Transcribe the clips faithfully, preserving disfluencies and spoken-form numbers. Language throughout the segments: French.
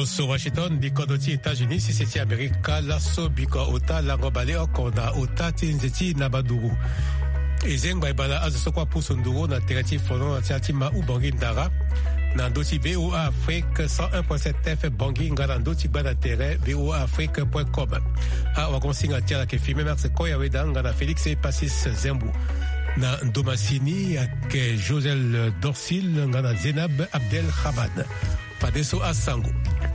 so Washington biko doti États-Unis si c'est Amérique la so biko ota la ngobale okona ota tinzeti na baduru ezengba ibala azo kwa pusunduro na terati fono na tiatima u bangi ndara na doti V O A Afrique cent un virgule sept F bangi ngala doti bana terre V O A Afrique point com a wakonsinga tiala ke filme merci koya wedanga na Félix et Passis Zembu na Ndomasini ak Josel Dorsil ngana Zenab Abdel Hamad Padeso a Sango.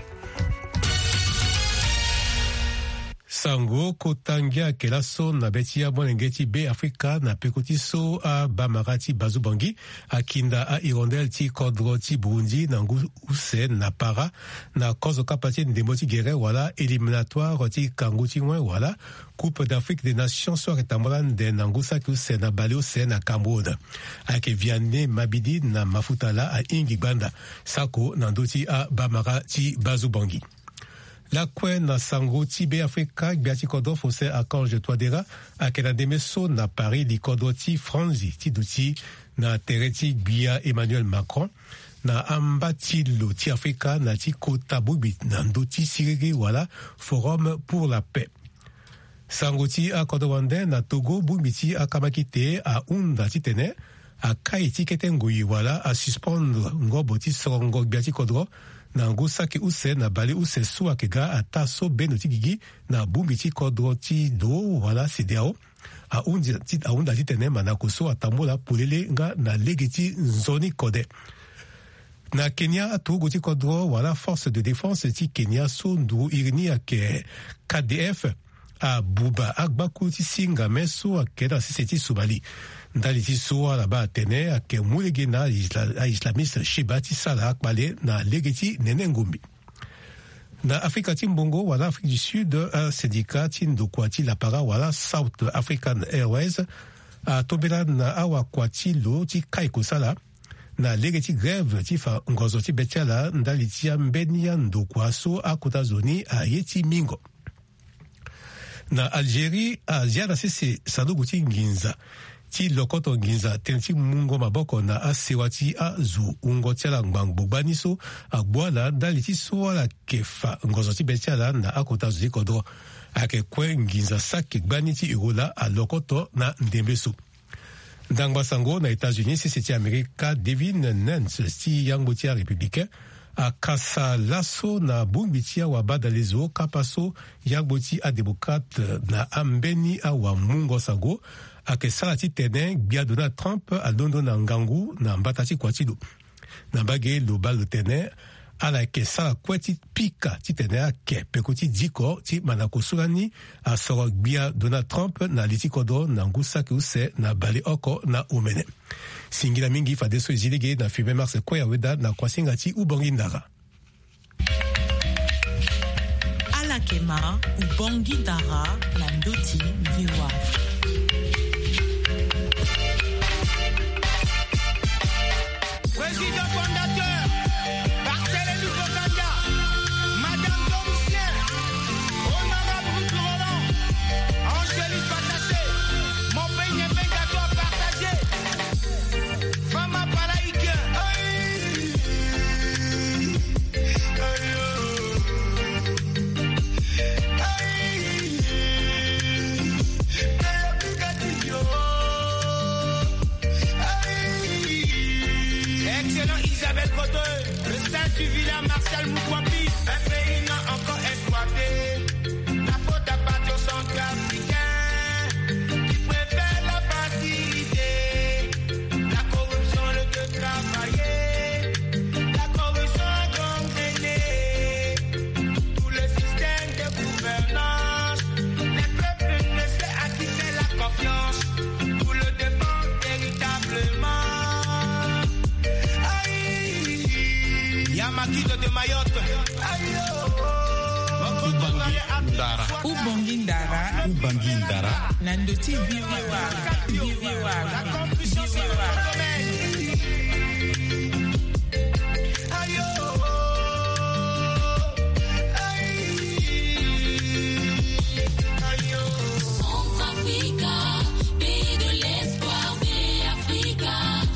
Sango kotangia kelaso na betia bonengeti be Afrika na pekoti so a Bamarati Bazubangi akinda a Irondel ti Kodro ti Burundi na ngu use na para na kozo kapati ndemoti gere wala éliminatoire ti Kanguti mwen wala Coupe d'Afrique des Nations so retambolan de nangusa ki use na bale use na Cameroun ake Vianney Mabidi na Mafutala a Ingi Banda Sako na ndoti a Bamarati Bazubangi. La kwen na sango ti be Afrika biati kodro fose a Kange Touadéra a kena demeso na Paris li kodro ti Franzi ti douti na tereti bia Emmanuel Macron na amba ti lo ti Afrika na ti kota bubi na ndoti sirege wala Forum pour la paix. Sango ti a kodowande na Togo bubi ti a kamakite a unda ti tene a kai ti ketengui wala a suspendre ngobo ti sorongo biati kodro na ngusa ki use na bali use suwa kega ataso benoti gigi na bumbi ti kodro ti do wala sideo a undi ti a unda ti tene mana kuso atambola pulele nga na legeti nzoni kode na Kenya atu ti kodro wala force de défense ti Kenya so ndu irini ake K D F a buba agbaku ti singa meso akeda siseti subali ndali ti soa la ba tene ake mulege na isla, islamiste Sheba ti sala akbale na legeti nene ngumbi. Na Afrika ti mbongo wala Afrique du Sud un syndicat ti ndokwa ti la para wala South African Airways a tobela na awa kwa ti lo ti kaiko sala na legeti grève ti fa ngozo ti betiala ndali ti ambeni ya ndokwa so akuta zoni a yeti mingo. Na Algérie a ziada sese salugu ti nginza ti lokoto nginza tenti mungo maboko na asewati a zu ungo tiala ngbangbo baniso agbwala dali ti soala kefa ngozo ti betiala na akota zu kodro ake kwe nginza sake gbani ti irola a lokoto na ndembeso. Ndangba sango na États-Unis si ti Amerika Devin Nance ti yango ti a républicain a kasa laso na bumbi ti awa badalezo kapaso yango ti a démocrate na ambeni awa mungo sango ake sala ti tene bia Donald Trump a londo na ngangu na mbata ti kwatido na bage lo balo tene ala ke sala kweti pika ti tene ake peko ti diko ti manako sulani a soro bia Donald Trump na liti kodo na ngusa ke use na bale oko na umene singila mingi fa deso zilege na filme Mars koya weda na kwasinga ti ubangi ndara ala kema ubangi ndara na ndoti viwa. Président fondateur, Barthélémy Bokanda, Madame Domitien, Honorable Ruth Roland, Angélique Batassé, mon pays n'est pas gâteau à partager. Fama Palaïque, aïe, excellent Isabelle Coteux, le saint du vilain Marcel Moukwapi, un pays non encore exploité. La faute appartient au centrafricain qui préfère la facilité. La corruption, le de travailler. La corruption a gangréné tout le système de gouvernance. Les peuples ne savent à qui c'est la confiance pour le défendre véritablement. Yamakito de Mayotte. Ndara. Ubangindara. Ubangindara. Nandoti viwa. Viwa. La compétition c'est le domaine.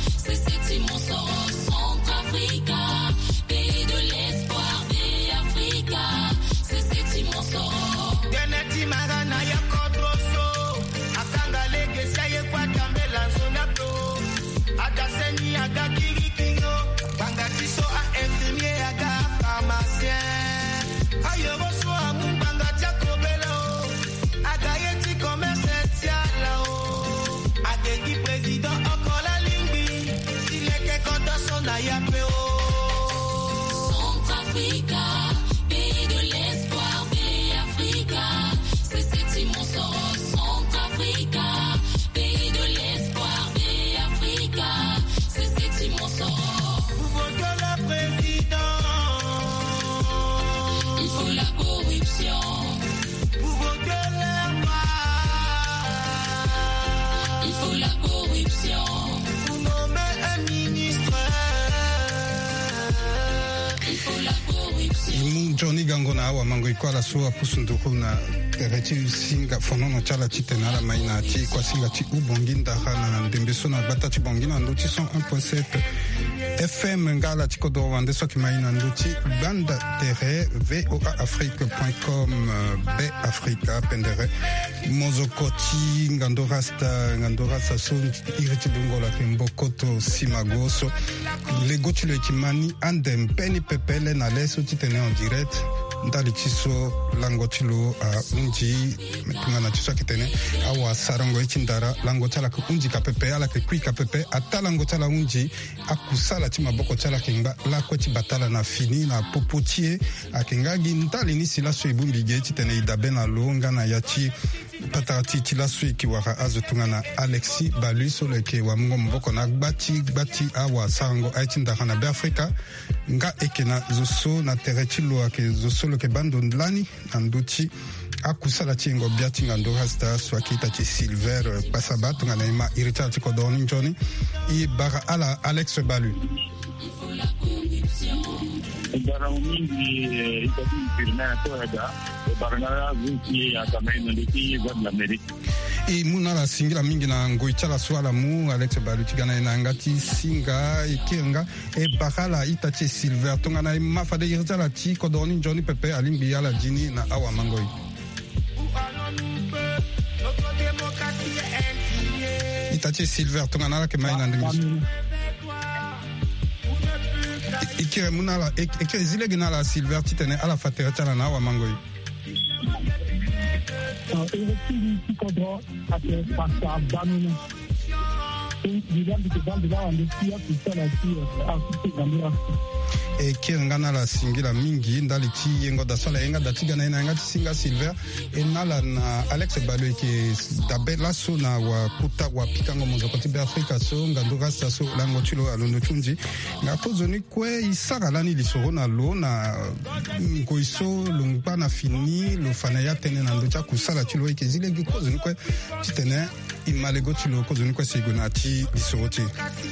Centrafrica, pays de l'espoir, pays Africa. na awa mango iko ala so apusu nduku na tereti singa fonono chala chitena la maina chi kwa singa chi ubongi ndaha na ndembeso na bata chi bongi na nduchi cent un virgule sept F M ngala chikodo wande so ki maina nduchi banda tere voa afrique point com B Africa pendere mozokoti ngandorasta ngandorasta so iriti dungo la kembokoto simagoso lego chilo kimani andem peni pepele na leso chitene en direct ndali chiso lango chilo a unji metunga na chiso kitene awa sarango ichindara lango chala ku unji kapepe ala ke kui kapepe atalango chala unji akusala chima boko chala kinga la ko batala na fini na popotie akengagi ndali ni sila so ibumbi ge chitene idabe na longa na yachi patati chila so ikiwara azotunga na Alexis Balu so leke wa mungo mboko na gbati gbati awa sarango ichindara na Afrika nga ekena zoso na terechilo ake zoso ke bando ndlani anduchi akusala chingo biati ngando hasta swakita chi silver pasabat ngana ima irita tiko doni njoni I bara ala Alex Balu bara mingi itabi firna toada barana zuki atamaina ndiki za Amerika e munala singira mingi na ngoichala swala mu Alex Balu tigana na ngati singa ikenga e bakala itache silver tongana mafade irtala ti kodoni njoni pepe alimbi yala jini na awa mangoi itache silver tongana la ke maina ndimi ikire munala ikire zile gina la silver titene ala fatera tala na awa mangoi Ele ficou até passar banho. Tem digamos que quando lá onde tinha que ser aqui, aqui também. e kirngana la singira mingi ndali chi yengo da sala yenga da tiga na yenga singa silver e nala na Alex Balu ke dabela so na wa kuta wa pikango mozoko ti Afrika so ngandura sa so lango chilo alondo chunji nga pozoni kwe isara lani lisoro na lo na ngoiso lungpa na fini lo fana ya tene na ndocha kusala chilo ke zile ge kozoni kwe titene imalego chilo kozoni kwe sigona ti lisoro ti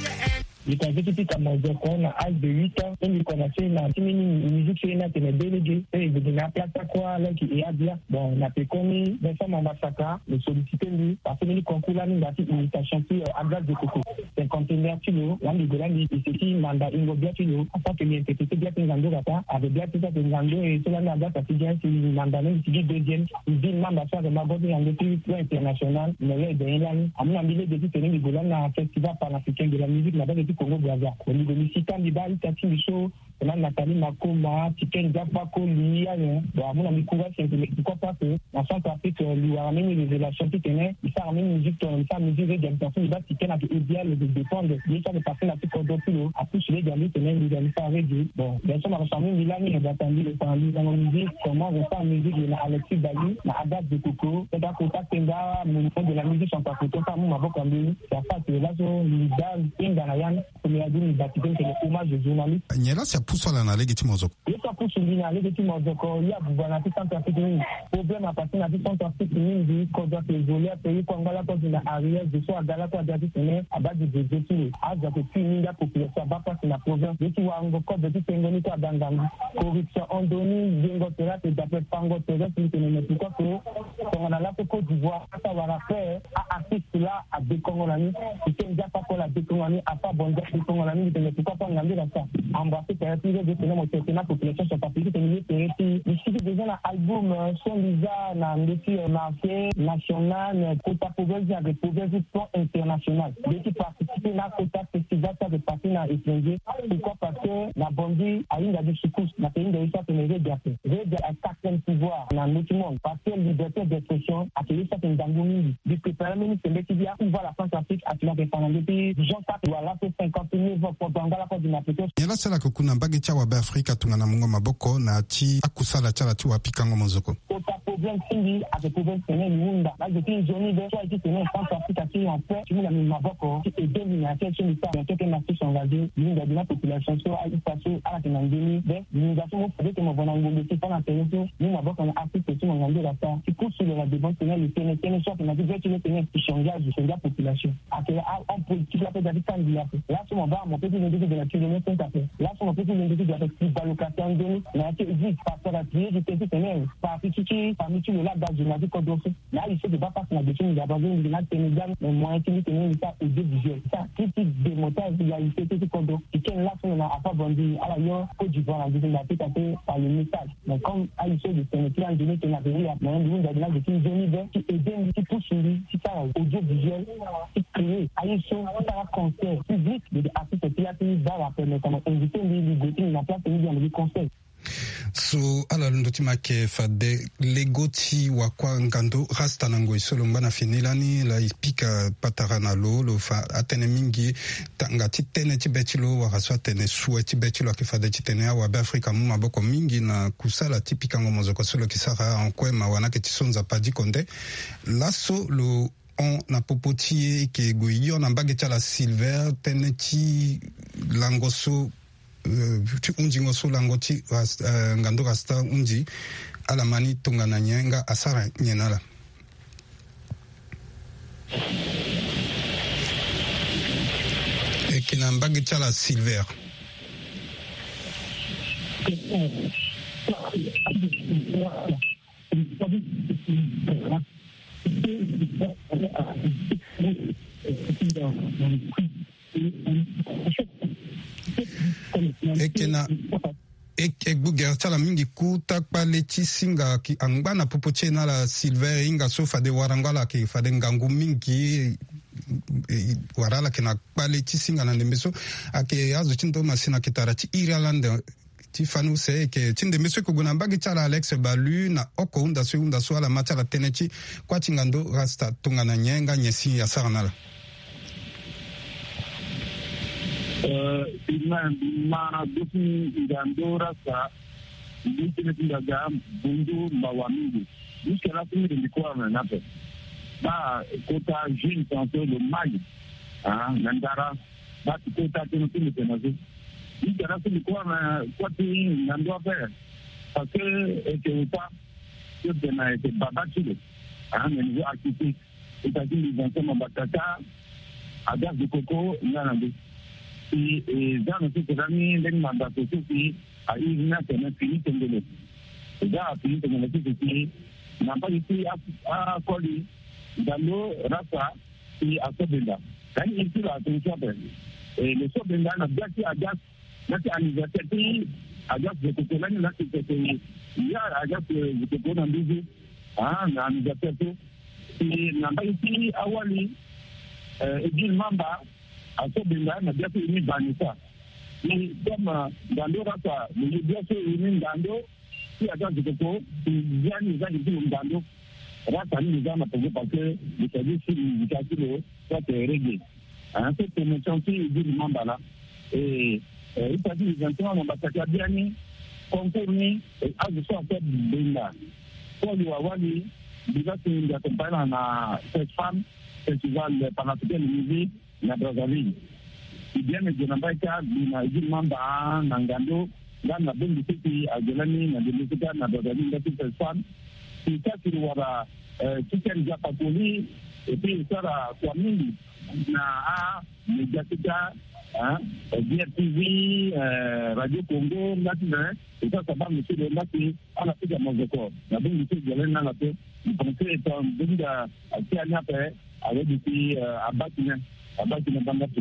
Nikaziki kama mozoko na âge de huit ans, et il connaissait la musique sur une télé déléguée, et il venait à placer quoi, là, qui est à dire, bon, on a fait connu, Vincent Mambasaka, le solliciter lui, parce que le concours là, il a fait une chanson à glace de coco. C'est un conteneur kilo, là, il a dit, c'est qui, mandat, il a bien kilo, en tant que bien, c'était bien qu'il y a avec bien tout ça, que Nando, et cela n'a pas fait bien, c'est une mandat, c'est du deuxième, il dit, Mambasa, de Magobi, en depuis le international, il y a des élans, à mon avis, depuis que nous avons un festival panafricain de la musique, là-bas, depuis Congo Brazza. Au niveau de l'Isitan, il y a une show, on a Nathalie Makoma, Tiken Zapako, lui, bon, à mon ami, pourquoi pas que, en Centrafrique, lui a ramené les relations qui tenaient, il s'est ramené une musique, il s'est mesuré des intentions, il va Tiken avec idéal de défendre, il s'est passé la petite cordopilo, à plus les gamis, tenaient, il a mis ça avec lui. Bon, bien sûr, on a ramené Milan, il a attendu le temps, il a musique, comment on fait la musique, il y a Alexis Balu, il y a Adas de Coco, c'est un contact, il y a mon de la musique, on peut faire ça, mon avocat, il y a pas que là, il y a une Ganayan, il y a une bâtiment, c'est le hommage aux journalistes. Nyela sia pusala na legiti mozoko. Yesa pushuli na legiti mozoko ya bwana tisanta fitini. Problème apasi na tisanta fitini di kodo te zolia pe ko ngala ko dina arrière de so agala ko dia tisene abadi de de aza ko fini da population ba pas na province yeti wa ngo ko de tengoni ko dandangu. Corruption ondoni yengo tera te d'après pango tera tene ne ko ko ko na la ko d'Ivoire ata wala fe a artiste là a de Congolani qui nja pa ko la de Congolani a pas bon de Congolani de ne pourquoi pas ngambi la ça. Embrasser per dire de tenir mon téléphone la population sont pas plus que milieu terrestre ici déjà un album son visa na ndeti marché national quota pauvreté avec pauvreté plan international qui participer na quota festival ça de partir na étranger pourquoi parce que la Bondi a une des secousses na pays de ça tenir gaffe j'ai un certain pouvoir na notre monde parce que liberté d'expression a que ça c'est d'angoni du préparer même c'est qui vient voir la France Afrique à la pendant depuis Jean ça voilà c'est cinquante mille voix pour dans la cause de l'application. Nyela sala kuna mbagi cha wa Afrika tungana mungo maboko na ti akusala chala ti wa pikango mozoko. Kota problème sindi avec problème sene munda là depuis zone de soit qui sene France Afrique qui en fait tu me la maboko qui est dominateur sur le temps que na se engagé munda de la population sur à passer à la tendance de nous avons fait que mon bonango de c'est pas la péninsule nous maboko en Afrique sur mon ngando la temps qui pousse sur la défense sene le sene sene soit on a dit que le sene qui change de changer la population après en politique la David candidat là sur mon bas mon petit individu de la kilomètre cinquante là sur mon petit individu de la petite allocation de mais qui existe par rapport à pied du petit sene par petit parmi tous les là bas de la vie qu'on là il faut de pas passer la décision d'abandonner de la Sénégal mais moins qui tenir ça au visuel ça tout type de montage il y a eu petit condo qui tient là sur la pas vendu à la yo Côte d'Ivoire la deuxième la fait par le message mais comme à l'issue de Sénégal de notre navire mais on dit de la décision de qui aide qui pousse lui qui ça audiovisuel qui crée à l'issue ça va concert public de artistes qui a tenu dans la permettre comme inviter lui goûter la place lui dans le conseil. So ala ndoti make fade legoti wakwa ngando rasta nango isolo mbana finilani la ipika patarana lo lo fa atene mingi tanga titene tibetilo wakaswa tene suwe tibetilo akifade titene wa Afrika mu maboko mingi na kusala tipika ngomozo kwa solo kisara ankwema wanake tisonza padi konde laso lo on na popotier ke goyo na mbage la silver tene ti langoso tu unji ngoso langoti uh, ngando rasta unji ala mani tunga na nyenga asara nyenala e kina mbagi chala silver ekena ekbuger tala mingi kuta paleti singa ki angba popoche na la silver inga so fade warangala ki fade ngangu mingi e, warala kena paleti singa na ndembeso ake azo chindo masina kitara ti Ireland ti fanu se ke tinde meso ko guna mbagi tala Alex Balu na oko unda so unda so ala matala tenechi kwa tingando rasta tunga na nyenga nyesi ya saranala. Ina ma duki ngando rasa ndiki ndaga bundu mbawamingi jusqu'à la fin de l'histoire na nape ba kota jeune tanto le mali ah nandara ba kota teno teno teno jusqu'à la fin de l'histoire na kwati ngando affaire parce que et pas que tena et babatile ah mais niveau artistique c'est-à-dire les enfants batata à base de coco nanando et dans le pays les mandats aussi à une nation fini tendele et là fini tendele qui n'a pas été à coller dans le rasa et à Sobenda quand il est là tout ça et le Sobenda n'a pas été à gas n'a pas anniversaire à gas de cocolane là qui était il y a à gas de cocolane dans ah anniversaire et n'a pas été à Wali et dit Mamba à ce moment-là, on a bien fait une banissa. Mais comme dans le rasa, on a bien fait une bando, qui a dans le coco, il y a une zone de bando. Rasa, nous avons posé parce que le service du casino soit réglé. En fait, on a senti le dit Mambala. Et il s'agit des enfants, on va s'accorder bien, contourner, et à ce soit fait Benga. Pour le Wawali, déjà, c'est une accompagne à cette femme, festival panafricain de musique. Na Brazzaville bien de Nambaika na Jimamba na Ngando na Bundu City ajelani na Delisika na Brazzaville na Tselfan qui qui wara chicken japapoli et puis sara kwa mingi na a mediatika hein D R T V Radio Congo maintenant et ça ça va monsieur le mati à la fin de mon record na Bundu City ajelani na la pe pensez étant Bundu à Tiania pe avec depuis abatina abaki na bangatu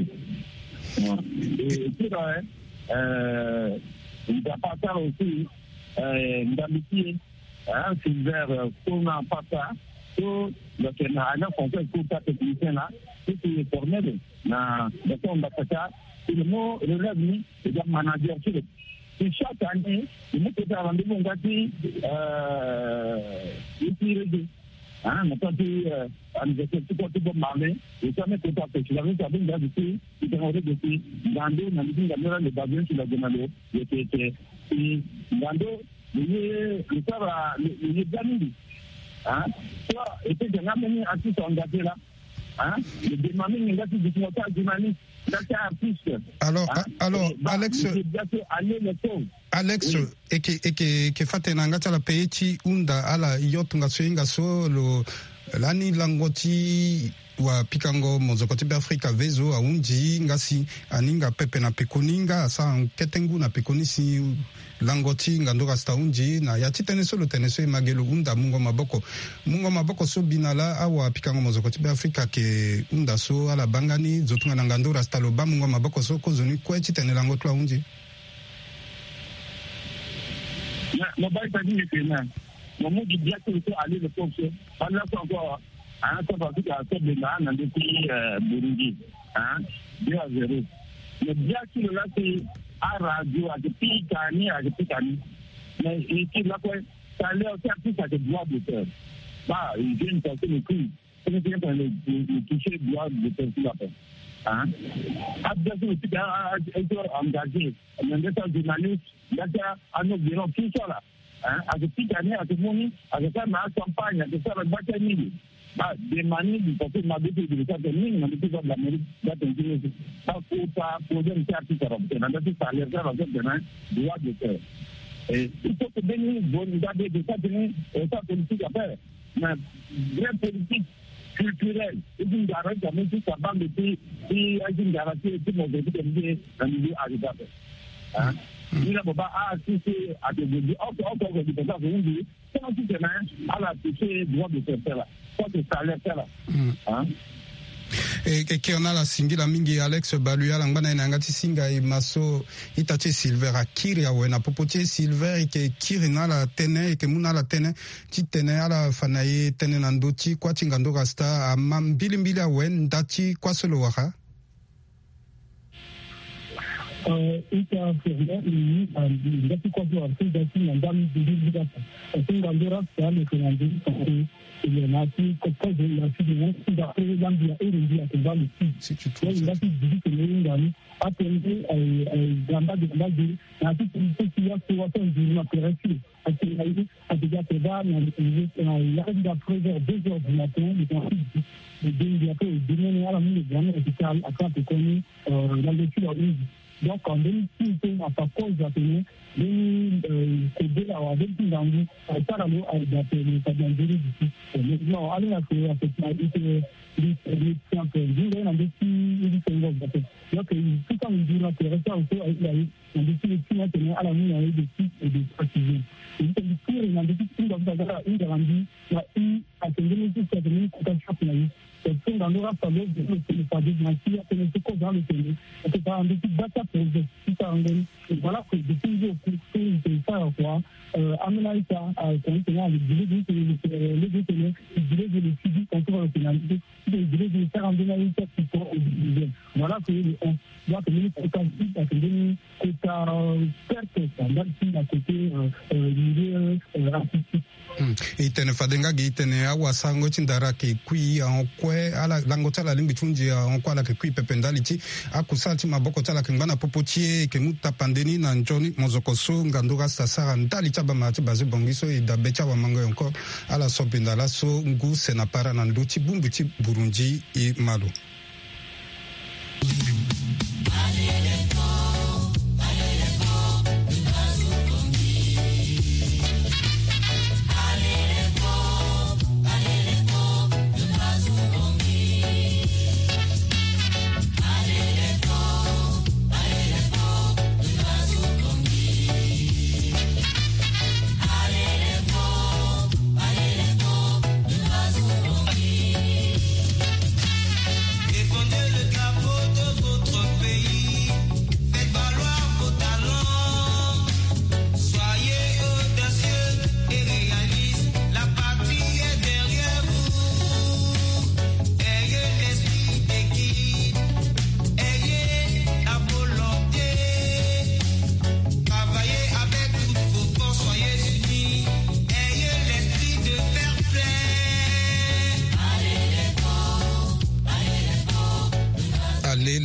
et puis là euh il va passer aussi euh d'amitié hein silver qu'on a pas ça tout le que na na conseil pour ta technicien là qui est formé na de ton batata le mot relève ni de manager sur et chaque année il met des rendez-vous ngati euh il ah natati anniversaire tout tout bon marné et ça met tout à fait je l'avais dit bien depuis il était depuis Gando na dit Gando le babion sur la demande était et Gando le le ça va le Gando hein, soit, et puis, j'ai amené à tout engagé là, hein, le démami, il y a des journalistes, il y a des artistes. Alors, hein, alors, et, bah, Alex, aller les choses. Alex, oui. et que, et que, que fatena ngata la peiti unda ala yotunga swinga so lo lani langoti wa pikango mozokoti be Afrika vezo aunji ngasi aninga pepe na pekoninga asa ketengu na pekonisi langoti ngandora sta unji na yati tene solo tene so magelo unda mungo maboko mungo maboko so binala awa pikango mozokoti be Afrika ke unda so ala bangani zotunga na ngandora sta lo ba mungo maboko so kozoni kwechi tene langotwa unji. Ma baille pas dit que non. Mon mot dit bien que il faut aller le pompier. On a encore un peu parce qu'il y a un peu de mal dans le pays Burundi. Hein, deux à zéro. Mais bien qu'il là c'est à radio, à des pays cani, à des pays cani. Mais ici là quoi, ça allait aussi à plus à des droits d'auteur. Bah, il vient de passer le coup. C'est bien pour le toucher droit d'auteur sur la peine. Hein? Abdou aussi a été engagé. Il y a des journalistes, il y a un autre bilan, tout ça là. Hein? À ce petit année, à ce moment, à ce temps, ma campagne, à ce temps, la bataille, bah, des manies, parce que ma bête de l'État de Mine, ma bête de l'Amérique, d'atteindre, pas pour pas poser une carte qui sera obtenue. Dans ce salaire, ça va être demain, droit de faire. Et il faut que bénir, bon, garder de ça, et ça, politique à faire. Mais, vraie politique, culturel, et d'une garantie, ça met tout ça dans le pays, et une garantie, tout le monde est bien dans le milieu agriculteur. Hein? Il n'a pas à toucher à des produits, encore, encore, des personnes, vous dites, comment tu te mets à la toucher, droit de faire là, quoi que ça allait faire là. Hein? E ke ona la singila mingi Alex Baluya langana inangati singa i maso itache silver akiri awe na popotie silver ke kiri na la tene ke muna la tene ti tene ala fanaye tene na ndoti kwa tingando rasta ama mbili mbili awe ndati kwa solo waka euh ita ferme ni ndati kwa zo arti ndati na ndami mbili mbili tingando rasta le kenandi ko il y en a qui côté de la fille qui va faire l'ambia et l'india qui va le si tu trouves il a dit que les ngani attendez euh gamba de gamba de la petite qui a fait what on dit na pérécie à ce niveau à déjà que va il arrive d'après deux heures du matin il est il a fait dîner à la minute dernière hôpital à quand il connaît euh dans le sud donc en deux mille six à sa cause à tenir ni c'est là avec une langue ça là nous a d'appeler ça bien dire ici non allez là c'est à cette été les les simple vous là dans des petits c'est là donc tout quand on dit là c'est ça aussi là dans des petits petits tenir à la main avec des petits et des précisions et c'est du coup dans des petits dans ça une grandi là une à tenir tout ça tenir quand ça là c'est dans le rap ça le c'est pas des matières à tenir tout dans le pays c'est pas un petit data pour tout ça voilà que depuis c'est ça quoi euh Amérique a continué avec des les les les les les les physiques contre le pénalité les les les faire en Amérique qui sont voilà que on doit tenir compte à que des quota perte dans le côté milieu artistique e tene fadenga ge tene awa sango tindara ke kui en kwe ala lango tala lingi tunji en kwa la ke kui pependality akusati maboko tala ke ngana popotie ke muta pandeni na njoni mozokoso ngandura sasara ndali taba mati bazu bongiso e da becha wa mango encore ala sopindala so ngu senapara na nduti bumbuti Burundi e Malo. Yeah.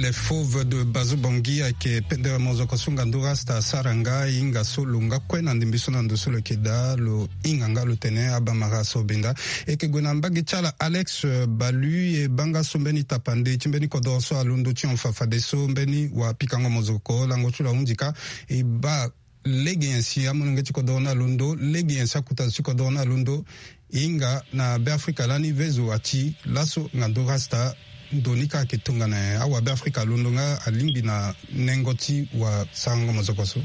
les fauves de Bazou Bangui ake pendera mozoko sunga ndurasta saranga inga solunga kwena ndimbiso na ndosolo keda lo inganga lo tene abamara sobinda eke gwenamba gichala Alex Balu e banga sombeni tapande chimbeni kodorso alundo chi onfafa de sombeni wa pikango mozoko lango chula undika e ba legi yansi amunenge chikodona lundo legi yansi akuta chikodona lundo inga na be Afrika lani vezo ati laso ngandorasta donika ketunga na awa be Afrika lundo nga alimbi na nengoti wa sango mozokoso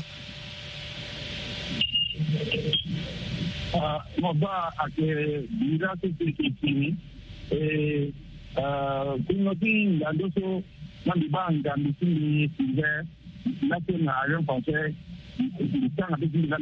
ah moba ake dira te kini eh ah kunoti ndandoso nambi banga mitini silver lato na rien penser le temps avec les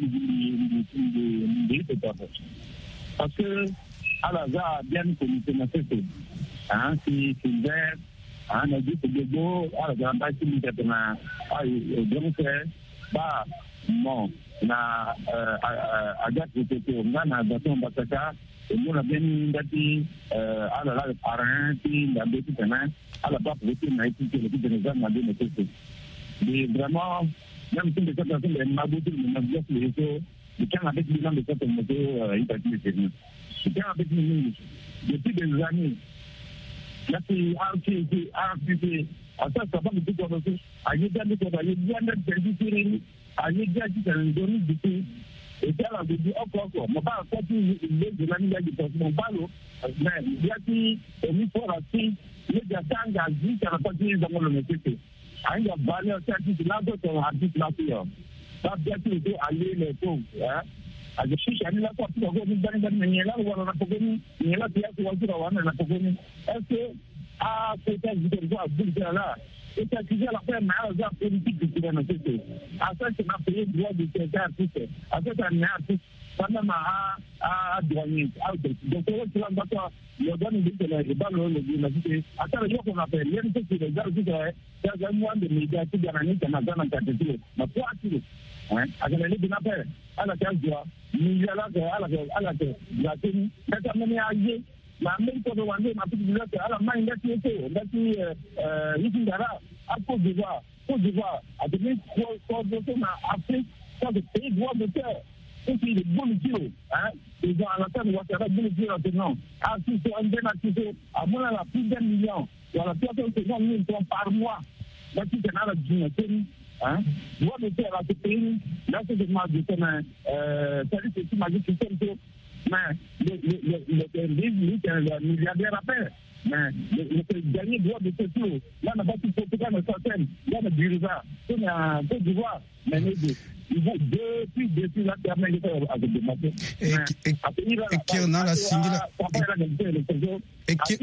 amis de de parce que à la za bien connu que c'est hein c'est silver hein a dit que de go à la za ba qui dit na ai donc ba non na agat que na na baton bataka et nous la bien ndati à la la parrain qui la bête tena à la pas pour que na été que le de na de ne mais vraiment même si les personnes sont en mabouti le navire sur les réseaux le temps avec les gens de cette moto il a été fait le temps avec les depuis des années là c'est archi archi à ça ça va me dire que à y aller que à y aller de servir à y aller qui dans donner du tout et ça là dit encore encore mais pas quoi tout les de l'année de parce mon ballon mais il y a qui on faut rester les gars s'engagent ça va pas dire dans le métier aïe valeur certifiée là d'autres artistes là puis ça bien sûr de aller les pauvres hein à je suis allé là pour que vous me donnez des manières ou alors pour que ni là puis à quoi on va na pour que est-ce que à peut-être vous devez dire là et ça qui la faire mal à politique de la société à ça c'est ma payer droit de ces artistes à ça c'est un artiste pendant à à douanier donc on va pas le donner de la balle le la société à ça le qu'on appelle rien que c'est les artistes c'est un mois de médias qui gagnent dans dans la catégorie mais quoi tu hein à la ligue n'a pas à la case droit ni à la à la à la la tenue mais ça mène à y la même chose on est ma petite village à la main là qui était là qui euh ici là à Côte d'Ivoire Côte d'Ivoire à devenir quoi de ça Afrique ça de pays droit de terre et puis les bons kilos hein ils ont à la tête de voir ça bon kilos maintenant à six un bien actif à moins la plus d'un million voilà personne se gagne mille francs par mois là qui est dans la dîme hein droit de terre à ce pays là c'est de ma de euh ça dit c'est ma système mais le le le le le milliardaire à faire mais le dernier droit de ce tour là n'a pas tout pour faire le système là le dirigeant c'est un peu du voir mais il faut depuis depuis la dernière à de demander et qui on a la single et qui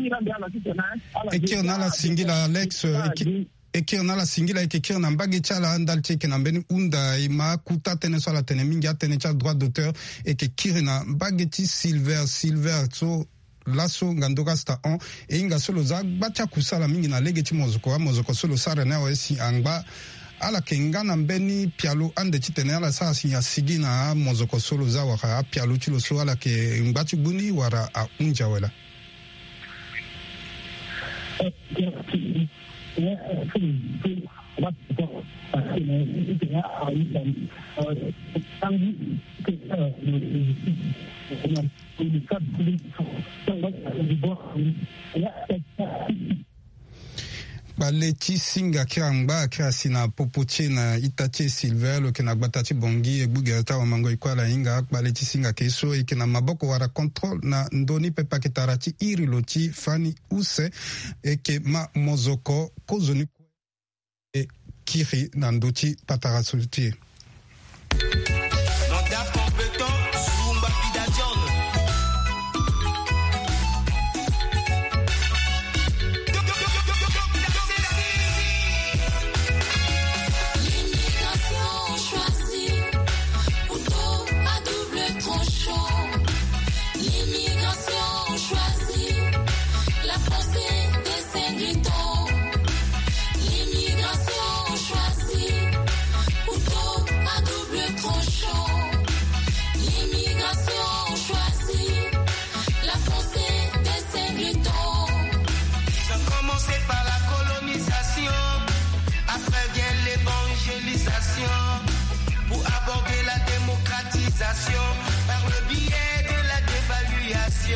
et qui on a la single Alex et qui on a la singila et qui on a mbagi chala andal cheke na mbeni unda ima kuta tene so la tene mingi atene cha droit d'auteur et que kirina mbagi silver silver so laso ngandoka sta on et inga solo za bacha kusala mingi na lege chi mozoko wa mozoko solo sara na wesi angba ala kengana mbeni pialo ande chitene ala sa sinya sigina mozoko solo za wa pialo chilo so ala ke ngbachi buni wara a unja wela Yeah, what baleti singa kirangba kirasina popoche na itache silver lo kena gbatachi bongi egbugeta wa mango ikwala inga baleti singa keso ikena maboko wara control na ndoni pepa ketarachi iri loti fani use eke ma mozoko kozoni e kiri na ndoti patarasuti L'immigration choisie, couteau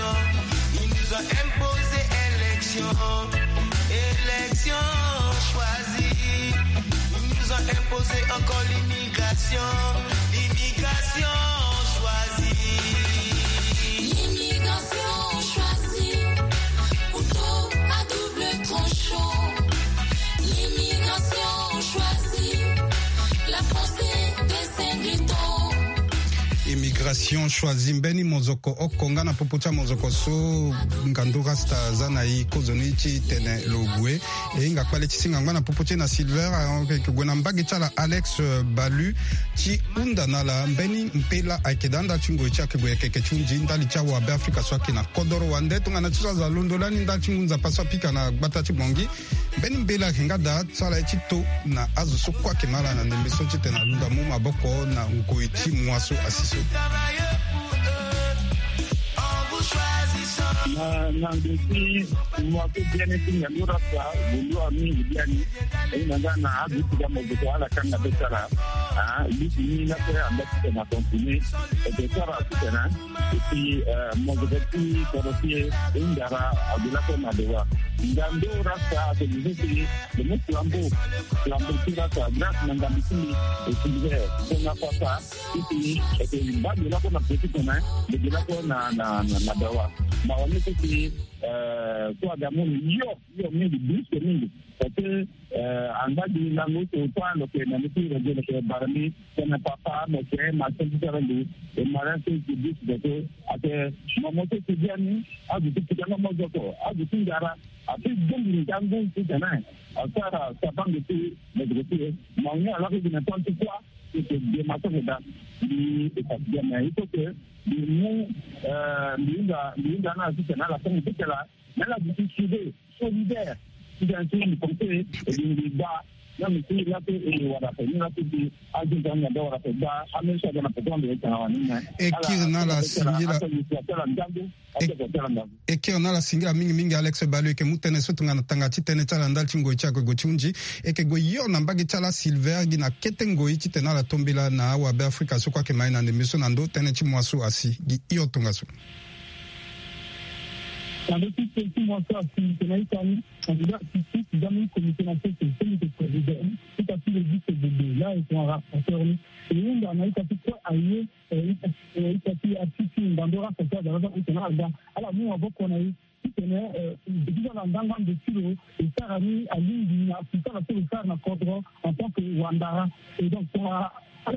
immigration. Ils nous ont imposé élection, élection choisie. Ils nous ont imposé encore l'immigration, l'immigration choisie. L'immigration choisie, couteau à double tranchant. L'immigration choisie, la pensée des ingrédients. Immigration choisie mbeni mozoko okonga na popocha mozoko so ngandura sta zana i kozonichi tene logwe e nga kwale chisinga ngana popoche na silver ke gona mbagi chala Alex Balu chi unda nala mbeni mpela akedanda chingo cha ke gwe keke chunji ndali cha wa Afrika swaki na kodoro wande tunga na tsa za londolani nda chingunza paswa pika na batachi bongi mbeni mpela kenga da tsala chito na azu so kwa kemala na ndembeso chite na lunda mu maboko na ngoichi mwaso asiso. na na ndesi mwako biane tinya lura sa bulu ami biani ina ngana abu kama mboto ala kana betara ah lisi ni na kwa ambati na continue betara tena iti mozeti korotie indara abula kwa madewa ngando rasa de lisi de mutlambo lambo tira sa gras ngambiti itiwe kuna pasa iti iti bado la kwa petit na de la kwa na na na dawa ma wale kuti kwa damu yo yo mingi bisi mingi parce andadi na moto tano ke na miti rejele ke barani kana papa mo ke ma sentirandi e marante ki bisi de ate moto kijani adu tikana mozo ko adu tingara ate dungi dangu tikana asara sabangi ti medresi ma nya la ke na tantu kwa ke de masoda ni etadia na ito ke ni linda linda na tikana la tangu tikala na la bisi solidaire dans une côté et bas na miti la pe e wala pe ni la pe di ajin na do wala pe ba amesha na pe ndo eta wanina ekirna la singila ekirna la singila mingi mingi Alex Balu ke mutene sotunga na tanga chitene chala ndal chingo chako gochunji eke go yo na mbagi chala silver gina ketengo ichi tena la tombila na wa be Afrika so kwa ke maina de miso nando tene chimwaso asi gi iyo tungaso. Avec tout ce qui m'a fait à Sénégal, on a ici, dans une comité nationale de sécurité président, tout à fait les dix bébés, là, ils sont en rapporteur. Et on a eu quelque chose à y aller, et il s'agit à Titi, dans le rapporteur de la République. Alors, nous, avant qu'on a eu, depuis dans l'endroit de Tilo, et ça a mis à l'île, à tout ça, à tout le faire, en tant que Wandara. Et donc, on a.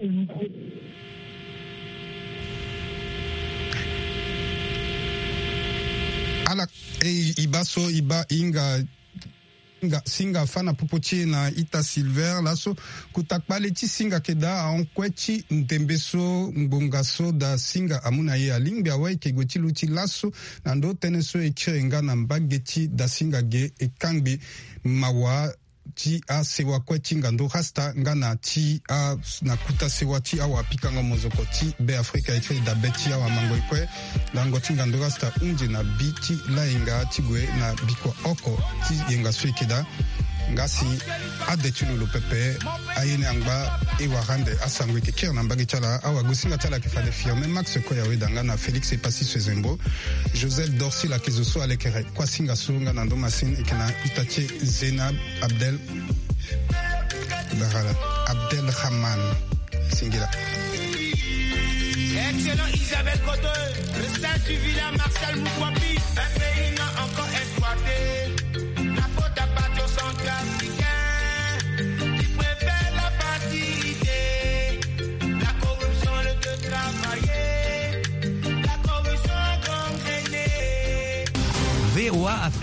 Ala e ibaso iba inga inga singa fana popochi na ita silver laso kutakpale ti singa keda onkwechi ntembeso ngbongaso da singa amuna ye alingbi awai ke goti luti laso na ndo teneso ekirenga na mbageti da singa ge ekangbi mawa ti a sewa kwe ti ngando rasta ngana ti a na kuta sewa ti awa pikanga mozoko ti be Afrika ekri da beti awa mango kwe lango ti ngando rasta unje na bi ti lainga ti gwe na bikwa oko ti yenga swekeda ngasi ade chululu pepe ayene angba ewarande asangwe ke kir na mbagi chala awa gusinga chala ke fade firme Max ko yawe danga na Felix e pasi Sezembo Joseph Dorsi la kezoso alekere kwa singa sunga na ndo masin ikena itache Zenab Abdel Barala Abdel Rahman singila excellent Isabelle Coteau le saint suivi la Marcel Moukwapi un pays n'a encore